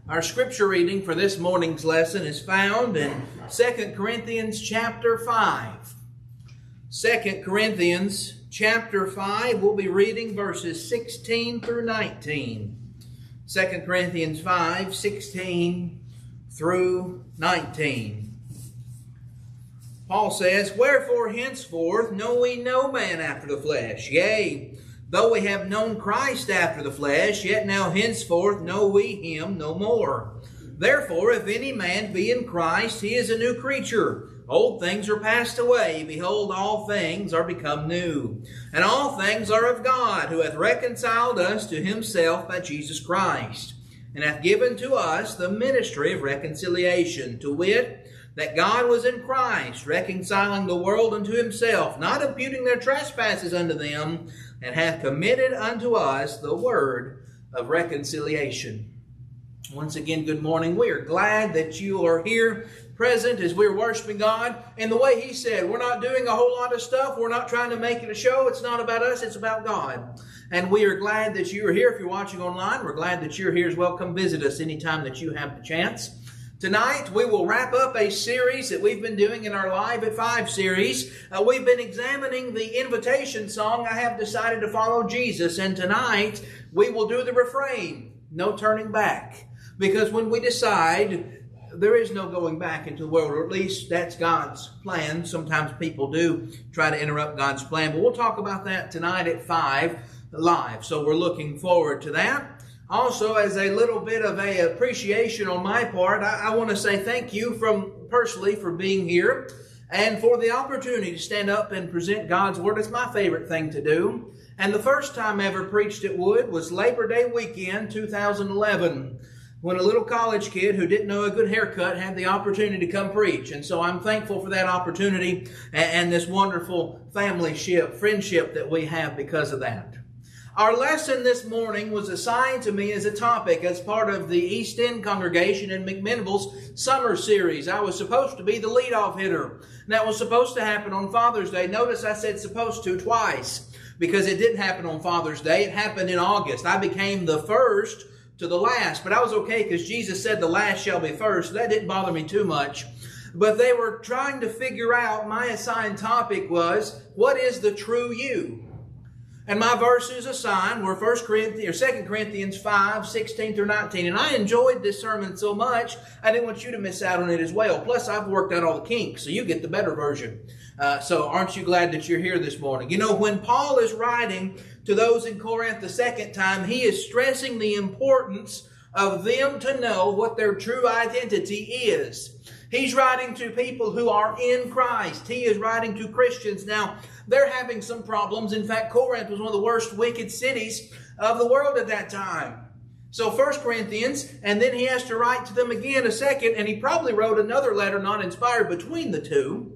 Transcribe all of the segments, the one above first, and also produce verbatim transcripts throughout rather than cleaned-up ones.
Our scripture reading for this morning's lesson is found in Second Corinthians chapter five. Second Corinthians chapter five, we'll be reading verses sixteen through nineteen. Second Corinthians five, sixteen through nineteen. Paul says, "Wherefore henceforth know we no man after the flesh. Yea, though we have known Christ after the flesh, yet now henceforth know we him no more. Therefore, if any man be in Christ, he is a new creature. Old things are passed away. Behold, all things are become new. And all things are of God, who hath reconciled us to himself by Jesus Christ, and hath given to us the ministry of reconciliation, to wit, that God was in Christ, reconciling the world unto himself, not imputing their trespasses unto them, and hath committed unto us the word of reconciliation." Once again, good morning. We are glad that you are here present as we're worshiping God. And the way He said, we're not doing a whole lot of stuff. We're not trying to make it a show. It's not about us. It's about God. And we are glad that you are here. If you're watching online, we're glad that you're here as well. Come visit us anytime that you have the chance. Tonight, we will wrap up a series that we've been doing in our Live at Five series. Uh, we've been examining the invitation song, "I Have Decided to Follow Jesus." And tonight, we will do the refrain, "No turning back." Because when we decide, there is no going back into the world, or at least that's God's plan. Sometimes people do try to interrupt God's plan, but we'll talk about that tonight at five live. So we're looking forward to that. Also, as a little bit of a appreciation on my part, I, I want to say thank you from personally for being here and for the opportunity to stand up and present God's Word. It's my favorite thing to do. And the first time I ever preached at Wood was Labor Day weekend, two thousand eleven. When a little college kid who didn't know a good haircut had the opportunity to come preach. And so I'm thankful for that opportunity and, and this wonderful family ship, friendship that we have because of that. Our lesson this morning was assigned to me as a topic as part of the East End congregation in McMinnville's summer series. I was supposed to be the leadoff hitter. And that was supposed to happen on Father's Day. Notice I said supposed to twice because it didn't happen on Father's Day. It happened in August. I became the first to the last, but I was okay because Jesus said the last shall be first. So that didn't bother me too much. But they were trying to figure out, my assigned topic was, what is the true you? And my verses assigned were First Corinthians or Second Corinthians five, sixteen through nineteen. And I enjoyed this sermon so much, I didn't want you to miss out on it as well. Plus, I've worked out all the kinks, so you get the better version. Uh, so aren't you glad that you're here this morning? You know, when Paul is writing to those in Corinth the second time, he is stressing the importance of them to know what their true identity is. He's writing to people who are in Christ. He is writing to Christians. Now, they're having some problems. In fact, Corinth was one of the worst wicked cities of the world at that time. So First Corinthians, and then he has to write to them again a second, and he probably wrote another letter not inspired between the two.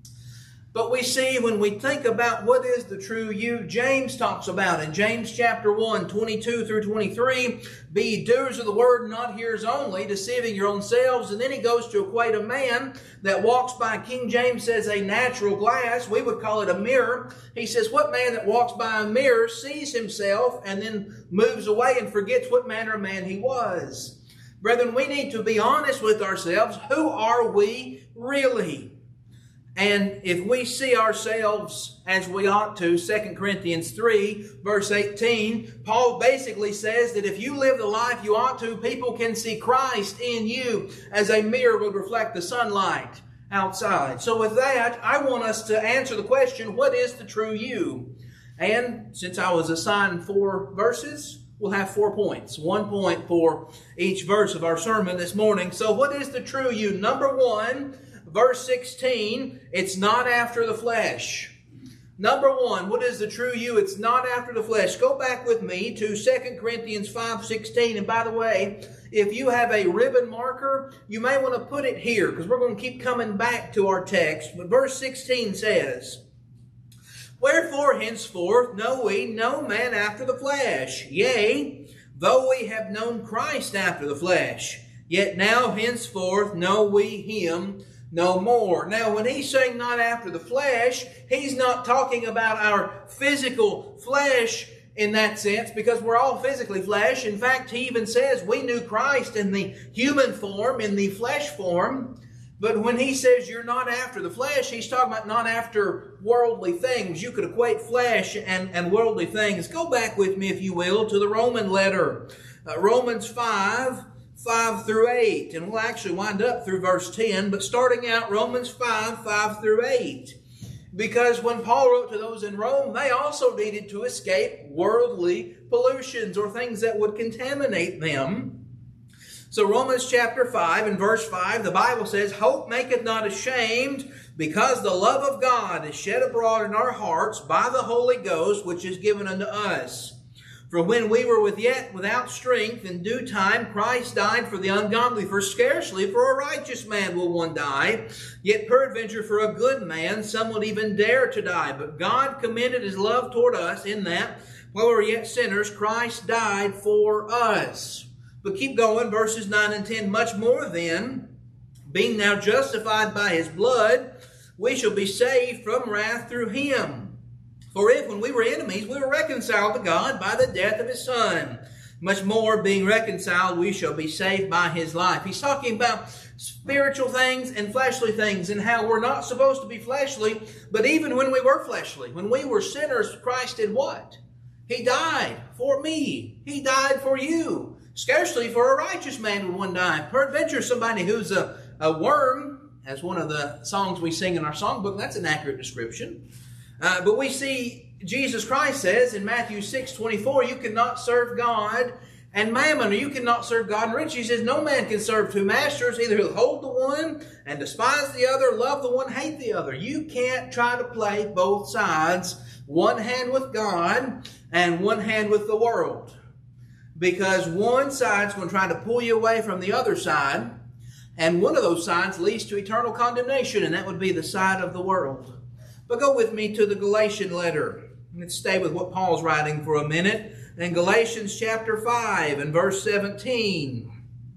But we see when we think about what is the true you, James talks about in James chapter one, twenty-two through twenty-three, "Be ye doers of the word, not hearers only, deceiving your own selves." And then he goes to equate a man that walks by, King James says, a natural glass. We would call it a mirror. He says, what man that walks by a mirror sees himself and then moves away and forgets what manner of man he was? Brethren, we need to be honest with ourselves. Who are we really? And if we see ourselves as we ought to, Second Corinthians three, verse eighteen, Paul basically says that if you live the life you ought to, people can see Christ in you as a mirror would reflect the sunlight outside. So with that, I want us to answer the question, what is the true you? And since I was assigned four verses, we'll have four points. One point for each verse of our sermon this morning. So what is the true you? Number one, verse sixteen, it's not after the flesh. Number one, what is the true you? It's not after the flesh. Go back with me to Second Corinthians five, sixteen. And by the way, if you have a ribbon marker, you may want to put it here because we're going to keep coming back to our text. But verse sixteen says, "Wherefore henceforth know we no man after the flesh. Yea, though we have known Christ after the flesh, yet now henceforth know we him no more." Now, when he's saying not after the flesh, he's not talking about our physical flesh in that sense because we're all physically flesh. In fact, he even says we knew Christ in the human form, in the flesh form. But when he says you're not after the flesh, he's talking about not after worldly things. You could equate flesh and, and worldly things. Go back with me, if you will, to the Roman letter. Uh, Romans five, five through eight. And we'll actually wind up through verse ten. But starting out Romans five, five through eight. Because when Paul wrote to those in Rome, they also needed to escape worldly pollutions or things that would contaminate them. So Romans chapter five and verse five, the Bible says, "Hope maketh not ashamed, because the love of God is shed abroad in our hearts by the Holy Ghost, which is given unto us. For when we were with yet without strength, in due time Christ died for the ungodly. For scarcely for a righteous man will one die, yet peradventure for a good man some would even dare to die. But God commended His love toward us, in that, while we were yet sinners, Christ died for us." But keep going, verses nine and ten. "Much more then, being now justified by His blood, we shall be saved from wrath through Him. For if, when we were enemies, we were reconciled to God by the death of His Son, much more, being reconciled, we shall be saved by His life." He's talking about spiritual things and fleshly things, and how we're not supposed to be fleshly. But even when we were fleshly, when we were sinners, Christ did what? He died for me. He died for you. Scarcely for a righteous man would one die. Peradventure, somebody who's a, a worm, as one of the songs we sing in our songbook, that's an accurate description. Uh, but we see Jesus Christ says in Matthew six twenty-four, you cannot serve God and mammon, or you cannot serve God and riches. He says no man can serve two masters. Either he'll hold the one and despise the other, love the one, hate the other. You can't try to play both sides, one hand with God and one hand with the world. Because one side's going to try to pull you away from the other side, and one of those sides leads to eternal condemnation, and that would be the side of the world. But go with me to the Galatian letter. Let's stay with what Paul's writing for a minute. In Galatians chapter five and verse seventeen.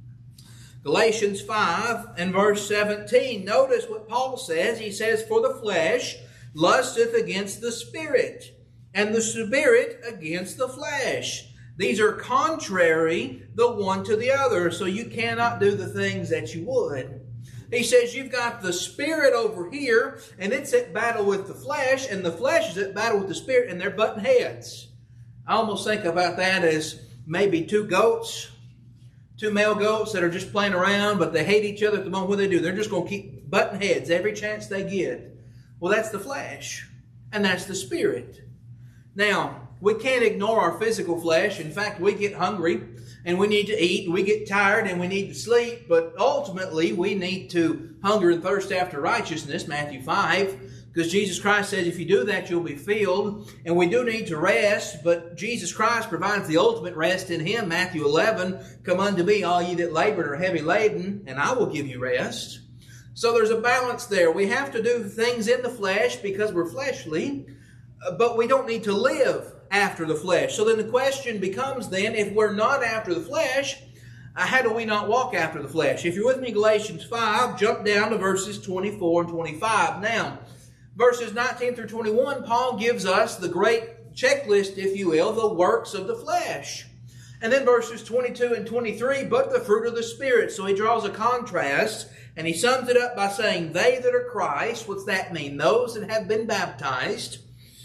Galatians five and verse seventeen. Notice what Paul says. He says, "For the flesh lusteth against the Spirit, and the Spirit against the flesh. These are contrary the one to the other, so you cannot do the things that you would." He says you've got the Spirit over here, and it's at battle with the flesh, and the flesh is at battle with the Spirit, and they're butting heads. I almost think about that as maybe two goats, two male goats that are just playing around, but they hate each other at the moment. What do they do? They're just going to keep butting heads every chance they get. Well, that's the flesh, and that's the Spirit. Now, we can't ignore our physical flesh. In fact, we get hungry, and we need to eat, and we get tired, and we need to sleep. But ultimately, we need to hunger and thirst after righteousness, Matthew five, because Jesus Christ says if you do that, you'll be filled. And we do need to rest, but Jesus Christ provides the ultimate rest in Him, Matthew eleven, "Come unto me, all ye that labor and are heavy laden, and I will give you rest." So there's a balance there. We have to do things in the flesh because we're fleshly, but we don't need to live after the flesh. So then the question becomes then, if we're not after the flesh, uh, how do we not walk after the flesh? If you're with me, Galatians five, jump down to verses twenty-four and twenty-five. Now, verses nineteen through twenty-one, Paul gives us the great checklist, if you will, the works of the flesh. And then verses twenty-two and twenty-three, but the fruit of the Spirit. So he draws a contrast, and he sums it up by saying, they that are Christ, what's that mean? Those that have been baptized,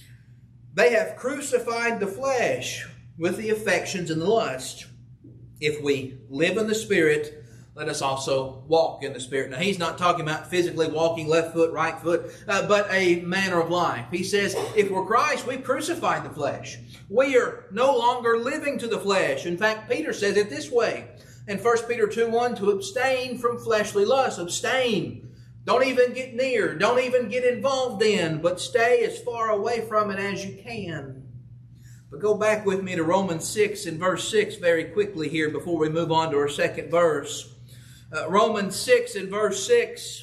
they have crucified the flesh with the affections and the lust. If we live in the Spirit, let us also walk in the Spirit. Now, he's not talking about physically walking left foot, right foot, uh, but a manner of life. He says, if we're Christ, we've crucified the flesh. We are no longer living to the flesh. In fact, Peter says it this way in First Peter two one, to abstain from fleshly lust. Abstain. Don't even get near. Don't even get involved in, but stay as far away from it as you can. But go back with me to Romans six and verse six very quickly here before we move on to our second verse. Uh, Romans six and verse six.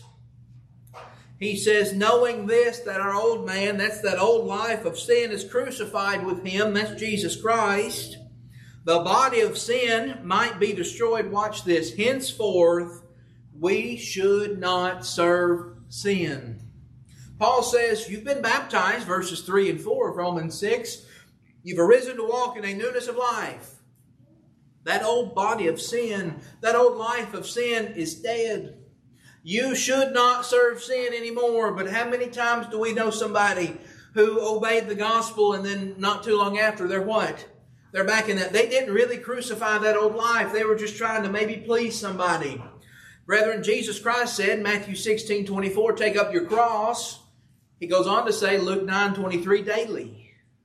He says, knowing this, that our old man, that's that old life of sin, is crucified with Him. That's Jesus Christ. The body of sin might be destroyed. Watch this. Henceforth, we should not serve sin. Paul says, you've been baptized, verses three and four of Romans six. You've arisen to walk in a newness of life. That old body of sin, that old life of sin is dead. You should not serve sin anymore. But how many times do we know somebody who obeyed the gospel and then not too long after, they're what? They're back in that. They didn't really crucify that old life. They were just trying to maybe please somebody. Brethren, Jesus Christ said, Matthew sixteen twenty-four, take up your cross. He goes on to say, Luke nine twenty-three, daily.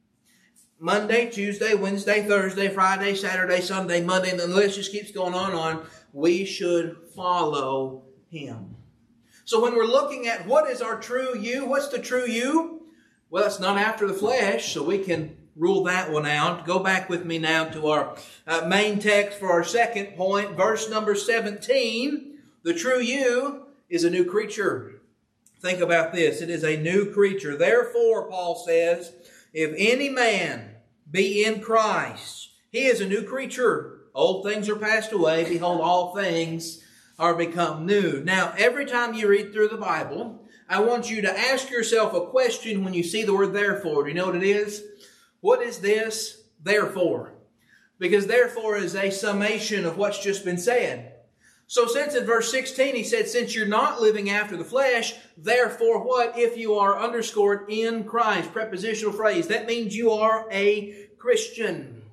Monday, Tuesday, Wednesday, Thursday, Friday, Saturday, Sunday, Monday, and the list just keeps going on and on. We should follow Him. So when we're looking at what is our true you, what's the true you? Well, it's not after the flesh, so we can rule that one out. Go back with me now to our uh, main text for our second point, verse number seventeen. The true you is a new creature. Think about this. It is a new creature. Therefore, Paul says, if any man be in Christ, he is a new creature. Old things are passed away. Behold, all things are become new. Now, every time you read through the Bible, I want you to ask yourself a question when you see the word therefore. Do you know what it is? What is this therefore? Because therefore is a summation of what's just been said. So since in verse sixteen he said, since you're not living after the flesh, therefore what? If you are underscored in Christ. Prepositional phrase. That means you are a Christian.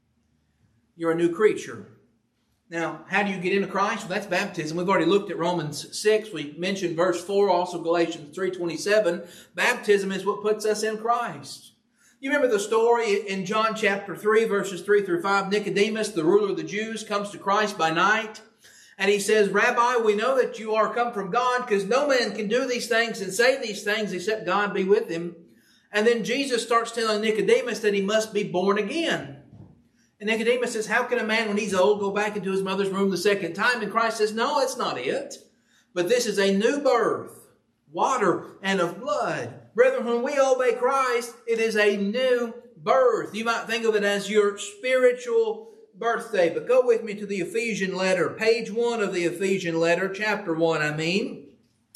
You're a new creature. Now, how do you get into Christ? Well, that's baptism. We've already looked at Romans six. We mentioned verse four, also Galatians three twenty-seven. Baptism is what puts us in Christ. You remember the story in John chapter three, verses three through five. Nicodemus, the ruler of the Jews, comes to Christ by night. And he says, Rabbi, we know that you are come from God, because no man can do these things and say these things except God be with him. And then Jesus starts telling Nicodemus that he must be born again. And Nicodemus says, how can a man when he's old go back into his mother's womb the second time? And Christ says, no, that's not it. But this is a new birth, water and of blood. Brethren, when we obey Christ, it is a new birth. You might think of it as your spiritual birthday. But go with me to the Ephesian letter, page one of the Ephesian letter, chapter one, I mean.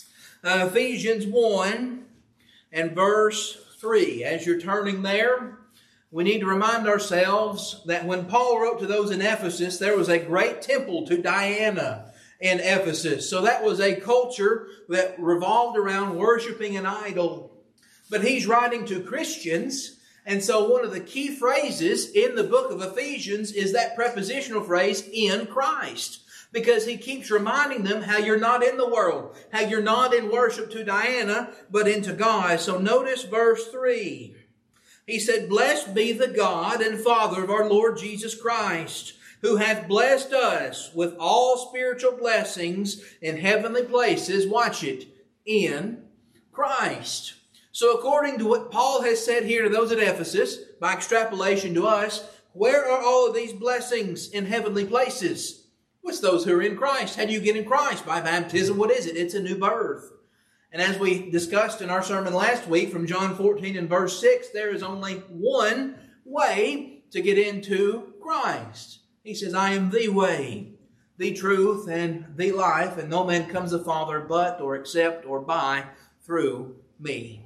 Uh, Ephesians one and verse three. As you're turning there, we need to remind ourselves that when Paul wrote to those in Ephesus, there was a great temple to Diana in Ephesus. So that was a culture that revolved around worshiping an idol. But he's writing to Christians. And so one of the key phrases in the book of Ephesians is that prepositional phrase, in Christ. Because he keeps reminding them how you're not in the world, how you're not in worship to Diana, but into God. So notice verse three. He said, blessed be the God and Father of our Lord Jesus Christ, who hath blessed us with all spiritual blessings in heavenly places, watch it, in Christ. So according to what Paul has said here to those at Ephesus, by extrapolation to us, where are all of these blessings in heavenly places? Well, it's those who are in Christ. How do you get in Christ? By baptism. What is it? It's a new birth. And as we discussed in our sermon last week from John fourteen and verse six, there is only one way to get into Christ. He says, I am the way, the truth, and the life, and no man comes to the Father but, or except, or by, through me.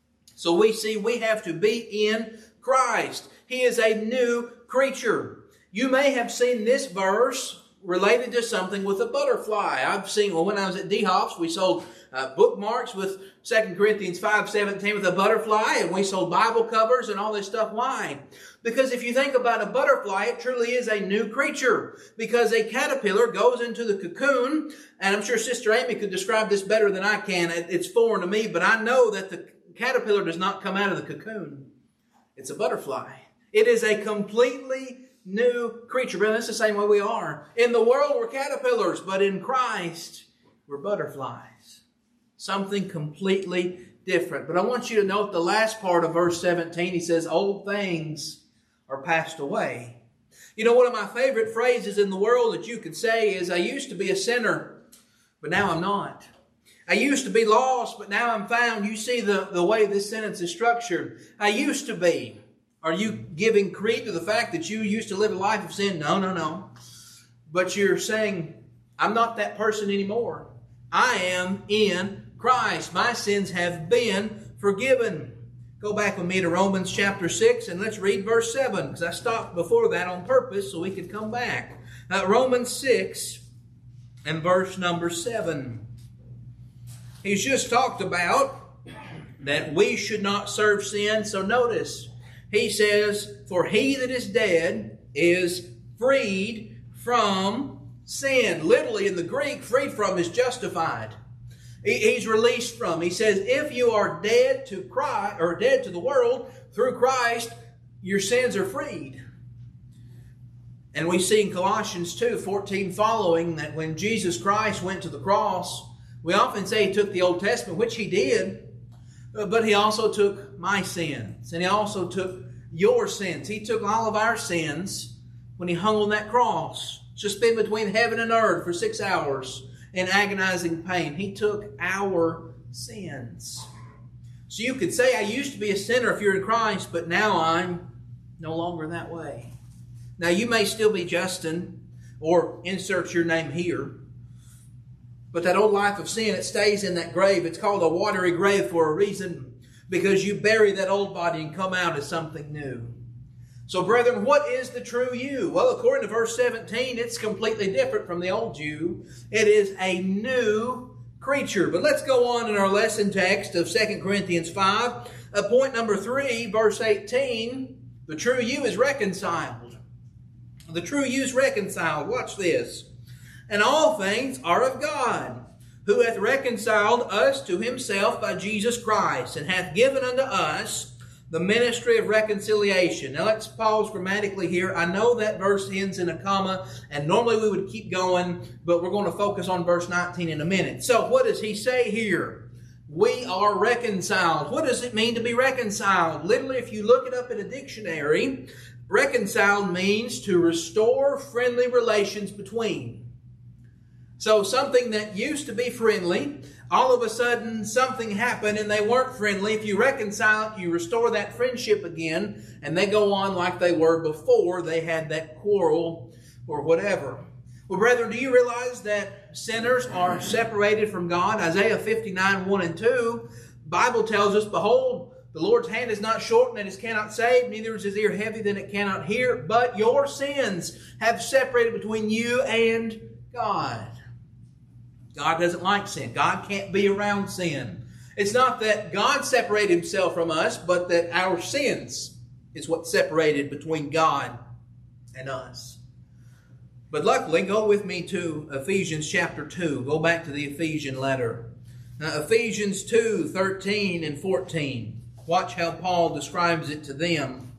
So we see we have to be in Christ. He is a new creature. You may have seen this verse related to something with a butterfly. I've seen, well, when I was at D Hops, we sold uh, bookmarks with Second Corinthians five seventeen with a butterfly, and we sold Bible covers and all this stuff. Why? Because if you think about a butterfly, it truly is a new creature. Because a caterpillar goes into the cocoon, and I'm sure Sister Amy could describe this better than I can. It's foreign to me, but I know that the caterpillar does not come out of the cocoon. It's a butterfly. It is a completely new creature. Brother, that's the same way we are. In the world, we're caterpillars, but in Christ, we're butterflies. Something completely different. But I want you to note the last part of verse seventeen. He says, old things are passed away. You know, one of my favorite phrases in the world that you could say is, I used to be a sinner, but now I'm not. I used to be lost, but now I'm found. You see the, the way this sentence is structured. I used to be. Are you giving creed to the fact that you used to live a life of sin? No, no, no. But you're saying, I'm not that person anymore. I am in Christ. My sins have been forgiven. Go back with me to Romans chapter six and let's read verse seven, because I stopped before that on purpose so we could come back. Uh, Romans six and verse number seven. He's just talked about that we should not serve sin. So notice, he says, for he that is dead is freed from sin. Literally in the Greek, freed from is justified. He's released from. He says, if you are dead to Christ, or dead to the world through Christ, your sins are freed. And we see in Colossians two fourteen following that when Jesus Christ went to the cross, we often say he took the Old Testament, which he did, but he also took my sins. And he also took your sins. He took all of our sins when he hung on that cross, suspended between heaven and earth for six hours. In agonizing pain. He took our sins. So you could say, I used to be a sinner if you're in Christ, but now I'm no longer that way. Now you may still be Justin, or insert your name here, but that old life of sin, it stays in that grave. It's called a watery grave for a reason, because you bury that old body and come out as something new. So brethren, what is the true you? Well, according to verse seventeen, it's completely different from the old you. It is a new creature. But let's go on in our lesson text of Second Corinthians five. Uh, point number three, verse eighteen, the true you is reconciled. The true you is reconciled. Watch this. And all things are of God, who hath reconciled us to himself by Jesus Christ, and hath given unto us the ministry of reconciliation. Now let's pause grammatically here. I know that verse ends in a comma, and normally we would keep going, but we're going to focus on verse nineteen in a minute. So what does he say here? We are reconciled. What does it mean to be reconciled? Literally, if you look it up in a dictionary, reconciled means to restore friendly relations between. So something that used to be friendly, all of a sudden something happened and they weren't friendly. If you reconcile it, you restore that friendship again, and they go on like they were before they had that quarrel or whatever. Well, brethren, do you realize that sinners are separated from God? Isaiah fifty-nine, one and two, the Bible tells us, behold, the Lord's hand is not shortened that it cannot save, neither is his ear heavy that it cannot hear, but your sins have separated between you and God. God doesn't like sin. God can't be around sin. It's not that God separated himself from us, but that our sins is what separated between God and us. But luckily, go with me to Ephesians chapter two. Go back to the Ephesian letter. Now, Ephesians two, thirteen and fourteen. Watch how Paul describes it to them.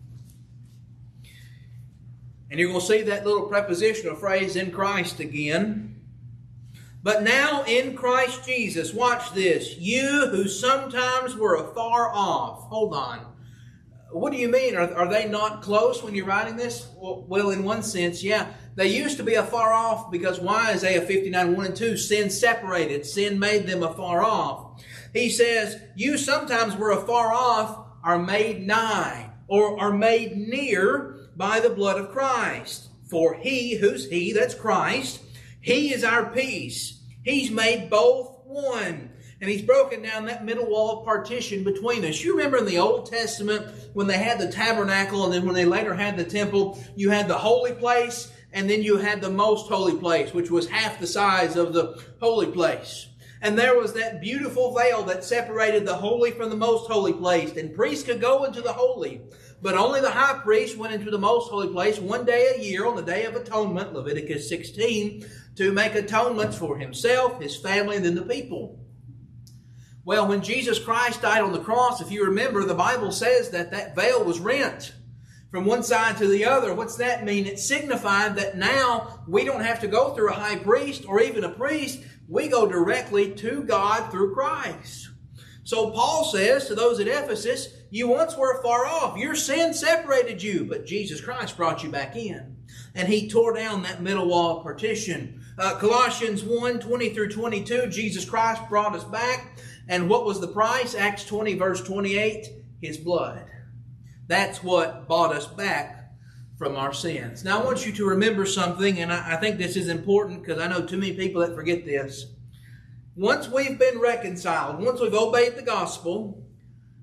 And you're going to see that little prepositional phrase, in Christ, again. But now in Christ Jesus, watch this, you who sometimes were afar off. Hold on. What do you mean? Are, are they not close when you're writing this? Well, well, in one sense, yeah. They used to be afar off because why? Isaiah fifty-nine, one and two, sin separated. Sin made them afar off. He says, you sometimes were afar off, are made nigh, or are made near by the blood of Christ. For he, who's he? That's Christ. He is our peace. He's made both one. And he's broken down that middle wall of partition between us. You remember in the Old Testament when they had the tabernacle, and then when they later had the temple, you had the holy place, and then you had the most holy place, which was half the size of the holy place. And there was that beautiful veil that separated the holy from the most holy place. And priests could go into the holy, but only the high priest went into the most holy place one day a year on the Day of Atonement, Leviticus sixteen, to make atonements for himself, his family, and then the people. Well, when Jesus Christ died on the cross, if you remember, the Bible says that that veil was rent from one side to the other. What's that mean? It signified that now we don't have to go through a high priest or even a priest. We go directly to God through Christ. So Paul says to those at Ephesus, you once were far off. Your sin separated you, but Jesus Christ brought you back in. And he tore down that middle wall partition. Uh, Colossians one, twenty through twenty-two, Jesus Christ brought us back. And what was the price? Acts twenty, verse twenty-eight, his blood. That's what bought us back from our sins. Now I want you to remember something, and I, I think this is important because I know too many people that forget this. Once we've been reconciled, once we've obeyed the gospel,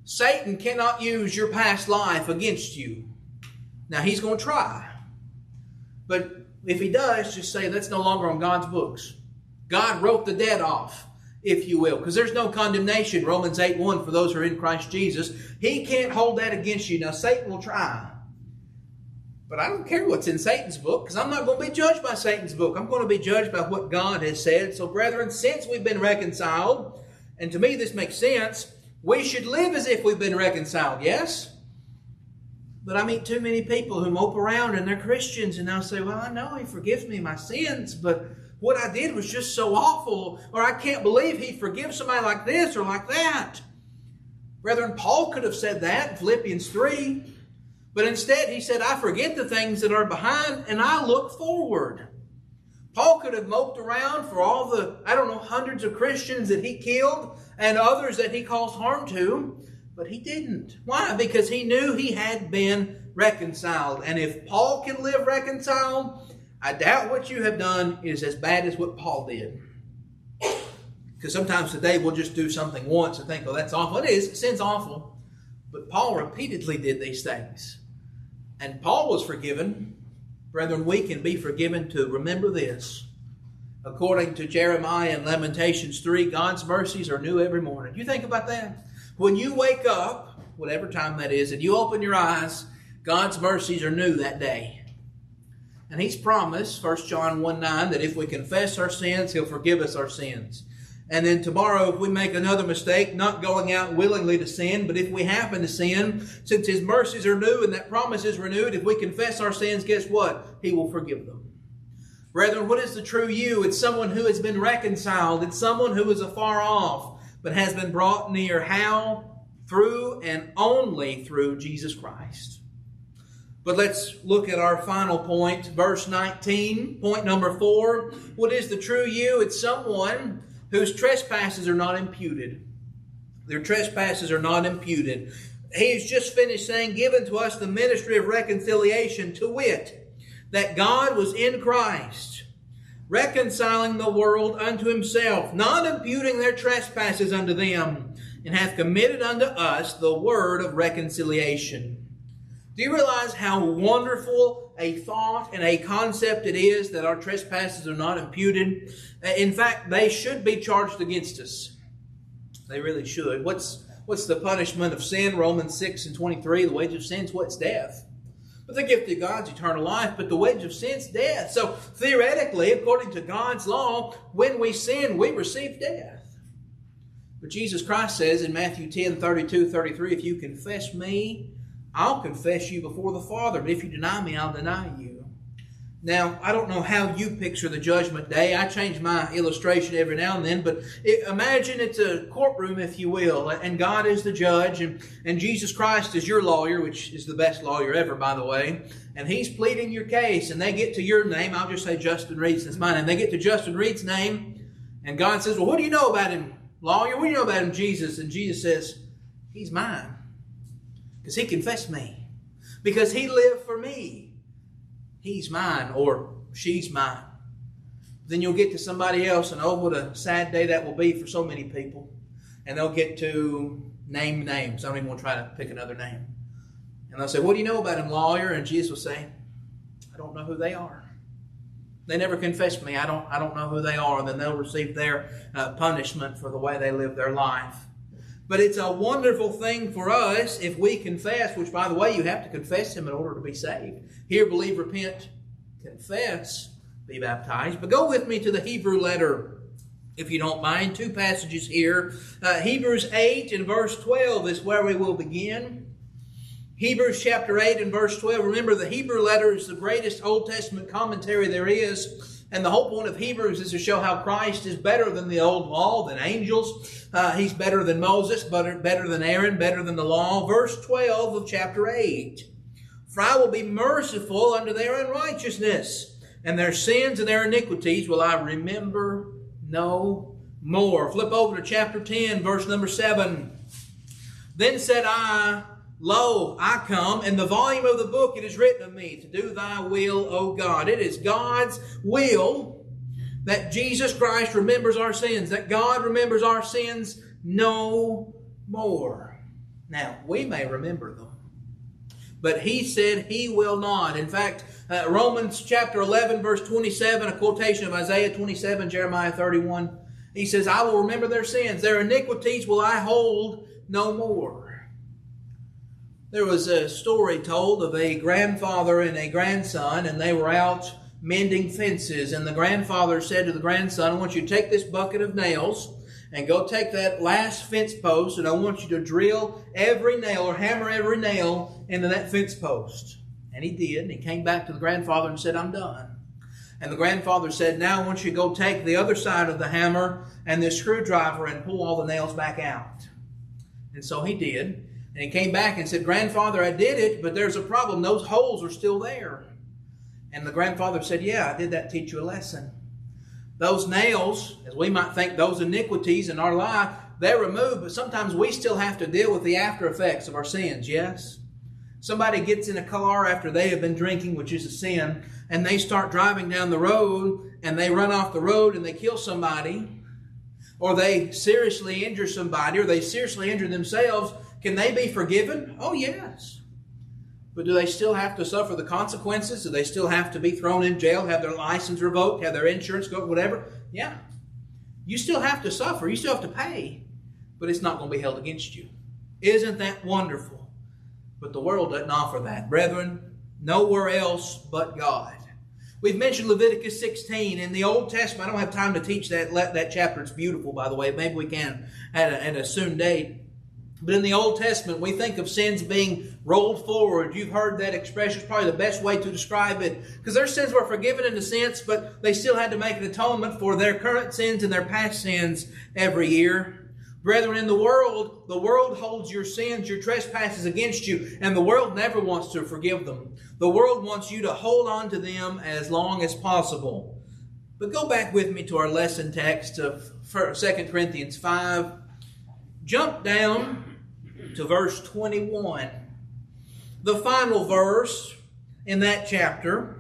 Satan cannot use your past life against you. Now, he's going to try. But if he does, just say that's no longer on God's books. God wrote the debt off, if you will. Because there's no condemnation, Romans eight one, for those who are in Christ Jesus. He can't hold that against you. Now, Satan will try. But I don't care what's in Satan's book, because I'm not going to be judged by Satan's book. I'm going to be judged by what God has said. So, brethren, since we've been reconciled, and to me this makes sense, we should live as if we've been reconciled, yes? But I meet too many people who mope around and they're Christians, and they'll say, well, I know He forgives me my sins, but what I did was just so awful, or I can't believe He forgives somebody like this or like that. Brethren, Paul could have said that in Philippians three, but instead he said, I forget the things that are behind and I look forward. Paul could have moped around for all the, I don't know, hundreds of Christians that he killed and others that he caused harm to, but he didn't. Why? Because he knew he had been reconciled. And if Paul can live reconciled, I doubt what you have done is as bad as what Paul did. Because sometimes today we'll just do something once and think, oh, that's awful. It is. Sin's awful. But Paul repeatedly did these things. And Paul was forgiven. Brethren, we can be forgiven to remember this. According to Jeremiah and Lamentations three, God's mercies are new every morning. You think about that? When you wake up, whatever time that is, and you open your eyes, God's mercies are new that day. And He's promised, First John one nine, that if we confess our sins, He'll forgive us our sins. And then tomorrow, if we make another mistake, not going out willingly to sin, but if we happen to sin, since His mercies are new and that promise is renewed, if we confess our sins, guess what? He will forgive them. Brethren, what is the true you? It's someone who has been reconciled. It's someone who is afar off, but has been brought near. How? Through and only through Jesus Christ. But let's look at our final point, verse nineteen, point number four. What is the true you? It's someone whose trespasses are not imputed. Their trespasses are not imputed. He's just finished saying, given to us the ministry of reconciliation, to wit, that God was in Christ, reconciling the world unto Himself, not imputing their trespasses unto them, and hath committed unto us the word of reconciliation. Do you realize how wonderful a thought and a concept it is that our trespasses are not imputed? In fact, they should be charged against us. They really should. What's, what's the punishment of sin? Romans six and twenty-three, the wage of sin is what's death. But the gift of God's eternal life, but the wage of sin is death. So theoretically, according to God's law, when we sin, we receive death. But Jesus Christ says in Matthew ten, thirty-two, thirty-three, if you confess me, I'll confess you before the Father. But if you deny me, I'll deny you. Now, I don't know how you picture the judgment day. I change my illustration every now and then. But it, imagine it's a courtroom, if you will. And God is the judge. And, and Jesus Christ is your lawyer, which is the best lawyer ever, by the way. And He's pleading your case. And they get to your name. I'll just say Justin Reed since my name. They get to Justin Reed's name. And God says, well, what do you know about him, lawyer? What do you know about him, Jesus? And Jesus says, He's mine. Because He confessed me. Because He lived for me. He's mine, or she's mine. Then you'll get to somebody else, and oh, what a sad day that will be for so many people. And they'll get to name names. I don't even want to try to pick another name. And they'll say, what do you know about him, lawyer? And Jesus will say, I don't know who they are. They never confessed me. I don't, I don't know who they are. And then they'll receive their uh, punishment for the way they live their life. But it's a wonderful thing for us if we confess, which, by the way, you have to confess Him in order to be saved. Hear, believe, repent, confess, be baptized. But go with me to the Hebrew letter, if you don't mind. Two passages here. Uh, Hebrews eight and verse twelve is where we will begin. Hebrews chapter eight and verse twelve. Remember, the Hebrew letter is the greatest Old Testament commentary there is. And the whole point of Hebrews is to show how Christ is better than the old law, than angels. Uh, he's better than Moses, better, better than Aaron, better than the law. Verse twelve of chapter eight. For I will be merciful unto their unrighteousness, and their sins and their iniquities will I remember no more. Flip over to chapter ten, verse number seven. Then said I, Lo, I come, in the volume of the book it is written of me, to do thy will, O God. It is God's will that Jesus Christ remembers our sins, that God remembers our sins no more. Now, we may remember them, but He said He will not. In fact, uh, Romans chapter eleven, verse twenty-seven, a quotation of Isaiah twenty-seven, Jeremiah thirty-one, He says, I will remember their sins. Their iniquities will I hold no more. There was a story told of a grandfather and a grandson, and they were out mending fences. And the grandfather said to the grandson, I want you to take this bucket of nails and go take that last fence post, and I want you to drill every nail or hammer every nail into that fence post. And he did. And he came back to the grandfather and said, I'm done. And the grandfather said, now I want you to go take the other side of the hammer and the screwdriver and pull all the nails back out. And so he did. And he came back and said, Grandfather, I did it, but there's a problem. Those holes are still there. And the grandfather said, yeah, I did that to teach you a lesson. Those nails, as we might think, those iniquities in our life, they're removed, but sometimes we still have to deal with the after effects of our sins, yes? Somebody gets in a car after they have been drinking, which is a sin, and they start driving down the road, and they run off the road and they kill somebody, or they seriously injure somebody, or they seriously injure themselves. Can they be forgiven? Oh, yes. But do they still have to suffer the consequences? Do they still have to be thrown in jail, have their license revoked, have their insurance go, whatever? Yeah. You still have to suffer. You still have to pay. But it's not going to be held against you. Isn't that wonderful? But the world doesn't offer that. Brethren, nowhere else but God. We've mentioned Leviticus sixteen in the Old Testament. I don't have time to teach that, that chapter. It's beautiful, by the way. Maybe we can at a, at a soon date. But in the Old Testament, we think of sins being rolled forward. You've heard that expression. It's probably the best way to describe it. Because their sins were forgiven in a sense, but they still had to make an atonement for their current sins and their past sins every year. Brethren, in the world, the world holds your sins, your trespasses against you, and the world never wants to forgive them. The world wants you to hold on to them as long as possible. But go back with me to our lesson text of Second Corinthians five. Jump down to verse twenty-one. The final verse in that chapter.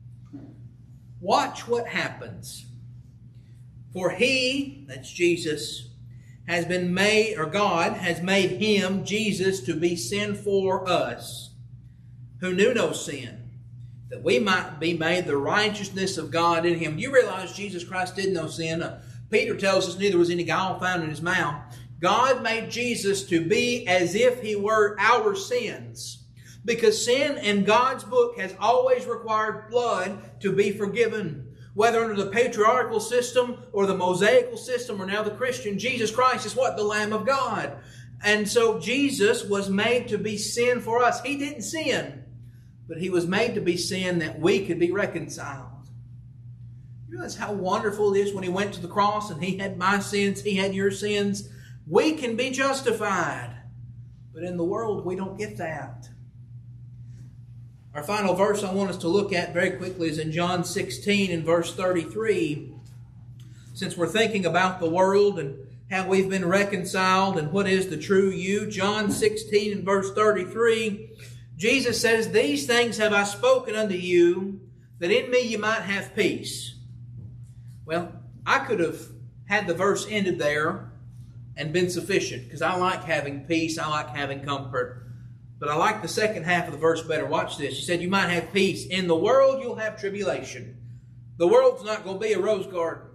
Watch what happens. For He, that's Jesus, has been made, or God has made Him, Jesus, to be sin for us, who knew no sin, that we might be made the righteousness of God in Him. Do you realize Jesus Christ did no sin? Uh, Peter tells us neither was any guile found in His mouth. God made Jesus to be as if He were our sins. Because sin in God's book has always required blood to be forgiven. Whether under the patriarchal system or the Mosaical system or now the Christian, Jesus Christ is what? The Lamb of God. And so Jesus was made to be sin for us. He didn't sin, but He was made to be sin that we could be reconciled. You realize how wonderful it is when He went to the cross and He had my sins, He had your sins. We can be justified. But in the world, we don't get that. Our final verse I want us to look at very quickly is in John sixteen and verse thirty-three. Since we're thinking about the world and how we've been reconciled and what is the true you, John sixteen and verse thirty-three, Jesus says, These things have I spoken unto you, that in me you might have peace. Well, I could have had the verse ended there and been sufficient, because I like having peace, I like having comfort. But I like the second half of the verse better. Watch this. He said, you might have peace. In the world, you'll have tribulation. The world's not going to be a rose garden.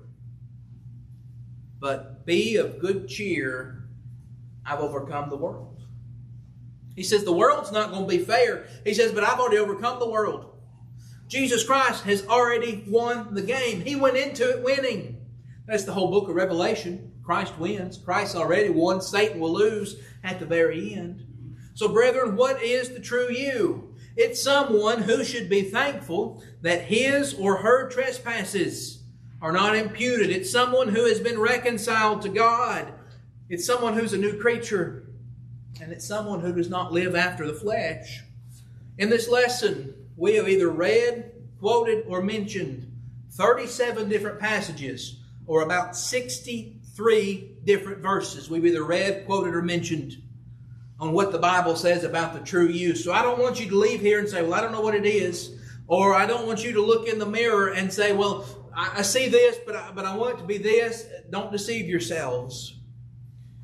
But be of good cheer. I've overcome the world. He says, the world's not going to be fair. He says, but I've already overcome the world. Jesus Christ has already won the game. He went into it winning. That's the whole book of Revelation. Christ wins. Christ already won. Satan will lose at the very end. So, brethren, what is the true you? It's someone who should be thankful that his or her trespasses are not imputed. It's someone who has been reconciled to God. It's someone who's a new creature. And it's someone who does not live after the flesh. In this lesson, we have either read, quoted, or mentioned thirty-seven different passages, or about sixty-three different verses. We've either read, quoted, or mentioned on what the Bible says about the true you. So I don't want you to leave here and say, well, I don't know what it is. Or I don't want you to look in the mirror and say, well, I see this, but I, but I want it to be this. Don't deceive yourselves.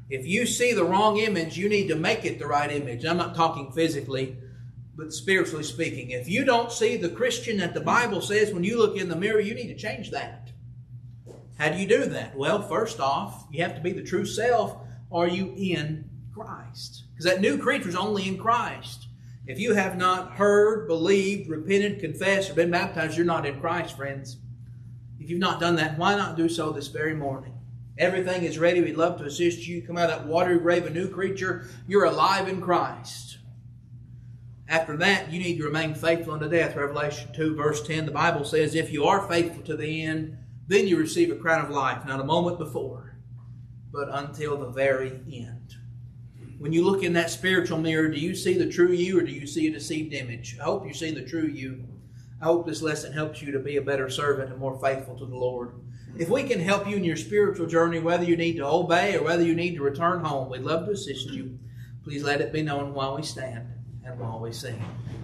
If you see the wrong image, you need to make it the right image. I'm not talking physically, but spiritually speaking. If you don't see the Christian that the Bible says when you look in the mirror, you need to change that. How do you do that? Well, first off, you have to be the true self. Are you in Christ? Because that new creature is only in Christ. If you have not heard, believed, repented, confessed, or been baptized, you're not in Christ, friends. If you've not done that, why not do so this very morning? Everything is ready. We'd love to assist you. Come out of that watery grave a new creature. You're alive in Christ. After that, you need to remain faithful unto death. Revelation two, verse ten, the Bible says, if you are faithful to the end, then you receive a crown of life. Not a moment before, but until the very end. When you look in that spiritual mirror, do you see the true you or do you see a deceived image? I hope you see the true you. I hope this lesson helps you to be a better servant and more faithful to the Lord. If we can help you in your spiritual journey, whether you need to obey or whether you need to return home, we'd love to assist you. Please let it be known while we stand and while we sing.